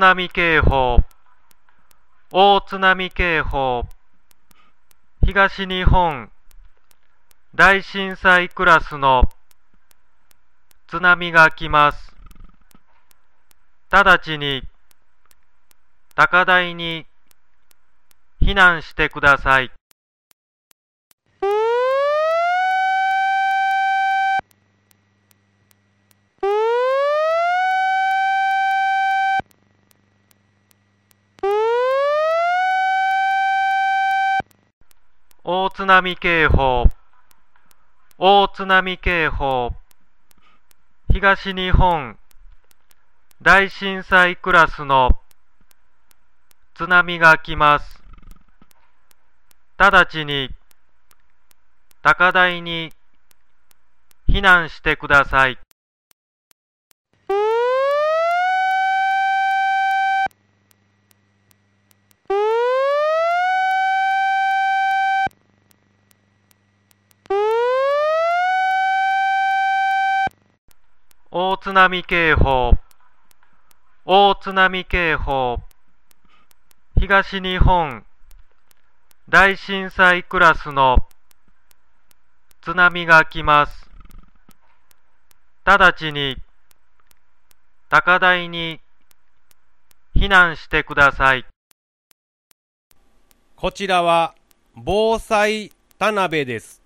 波警報、大津波警報、東日本大震災クラスの津波が来ます。直ちに高台に避難してください。大津波警報、大津波警報、東日本大震災クラスの津波が来ます。直ちに高台に避難してください。大津波警報、大津波警報、東日本大震災クラスの津波が来ます。直ちに高台に避難してください。 こちらは防災田辺です。